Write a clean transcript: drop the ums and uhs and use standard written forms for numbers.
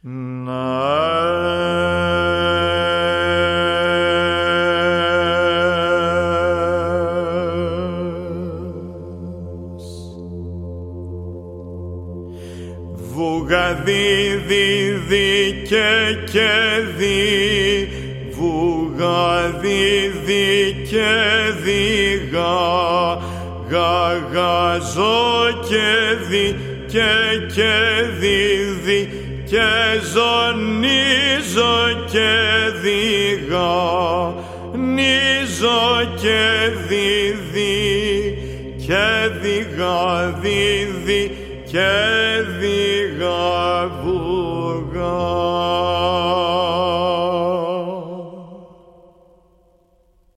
Βουγαδίδι και δι, βουγαδίδι και διγα, γαγαζό και δι και δίδι και ζωνίζω και διγα, νίζω και δίδι και διγα δίδι και διγα.